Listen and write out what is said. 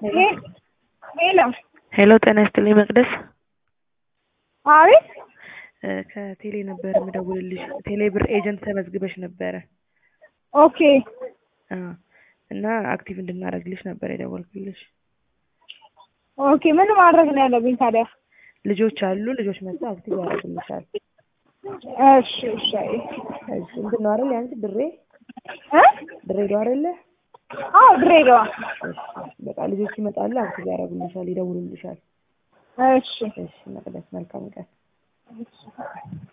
ሄሎ ሄሎ ሄሎ ጤና ይስጥልኝ መቅደስ አቤት ከቴሌ ነበር የምደውልልሽ ቴሌ ብር ኤጀንት ተመዝግበሽ ነበረ ኦኬ እና አክቲቭ እንድናደርግልሽ ነበር የደወልኩልሽ ኦኬ ምን ማድረግ ነው ያለብኝ ታዲያ ልጆች አሉ ልጆች መጥተው አክቲቭ ያደርጉልሻል እሺ እሺ እንትን ነው አይደል ያንቺ ድሬዳዋ አይደለ አዎ ድሬዳዋ በቃ ልጆች ይመጣሉ አክቲቭ ያደርጉልሻል ይደውሉልሻል እሺ እሺ መቅደስ መልካም ቀን